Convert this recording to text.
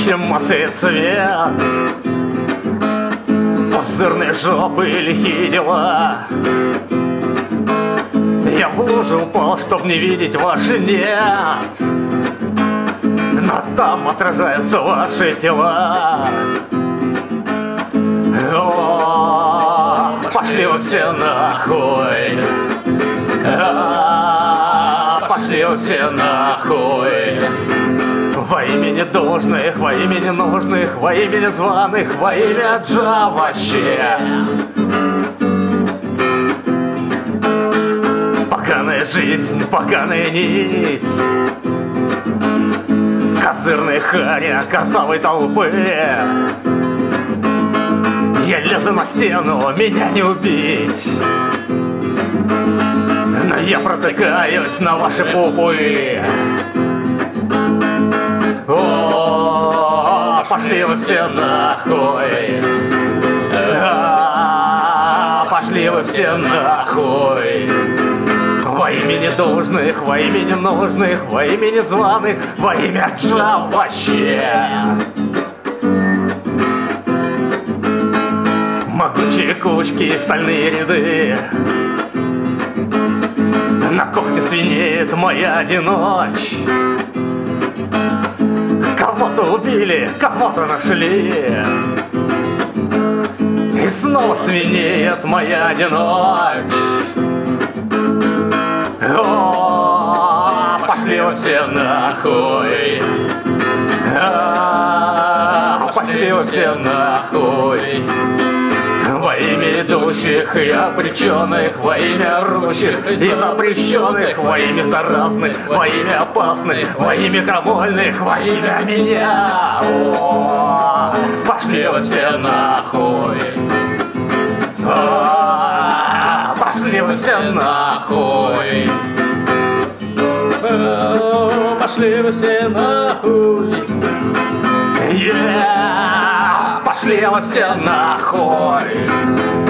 эмоции цвет, пузырные жопы, лихие дела. Я в лужу упал, чтоб не видеть ваши нет, но там отражаются ваши тела. О, пошли вы все нахуй. Пошли вы все нахуй. Во имя недолжных, во имя ненужных, во имя незваных, во имя Джа вообще. Поганая жизнь, поганая нить, козырные харя, картавой толпы. Я лезу на стену, меня не убить, но я протыкаюсь на ваши пупы. О, пошли вы все нахуй. Пошли вы все нахуй. Во имя недолжных, во имя ненужных, во имя незваных, во имя Джа вообще. Могучие кучки, стальные ряды, на кухне свинеет моя ночь. Кого-то убили, кого-то нашли, и снова свинеет моя ночь. О, пошли вы все нахуй. Пошли вы все нахуй. Во имя идущих и обреченных, во имя орущих и запрещенных, во имя заразных, во имя опасных, во имя крамольных, во имя меня. О, пошли вы все нахуй. О, пошли вы все нахуй. О, пошли вы все нахуй. Пошли вы все нахуй.